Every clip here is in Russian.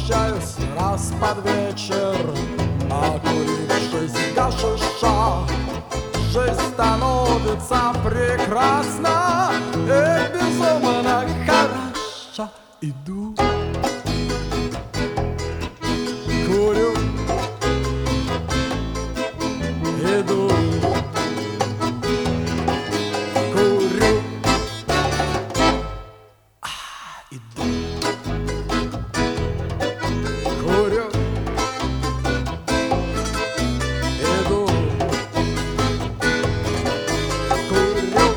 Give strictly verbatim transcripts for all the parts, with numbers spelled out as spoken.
возвращаюсь раз под вечер, накурившись гашиша. Жизнь становится прекрасна и безумно хороша. Иду, курю, иду, курю, а, иду, курю, иду, курю.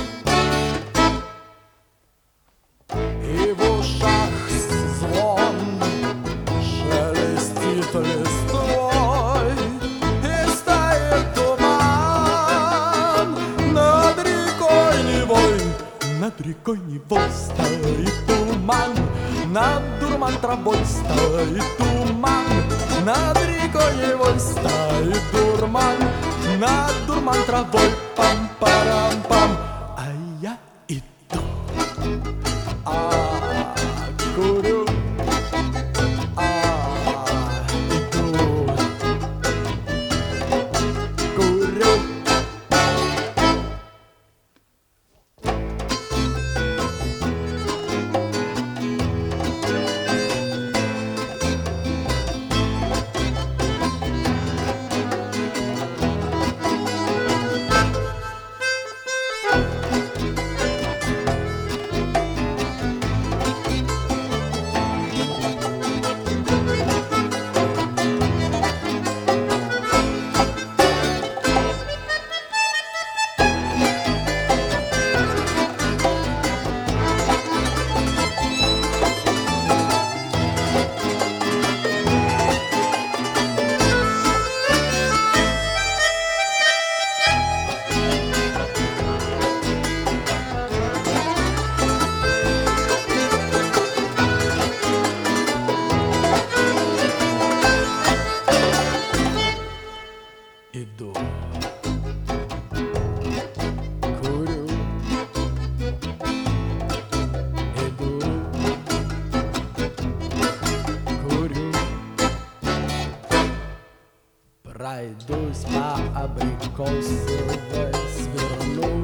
И в ушах звон шелестит листвой, и стоит туман над рекой Невой. Над рекой Невой стоит туман, над дурман травой стоит туман, над рекой Невой стоит дурман, над дурман травой пам-парам-пам. А я иду, а курю, а иду, курю. Иду, курю, иду, курю. Пройдусь по абрикосовой, сверну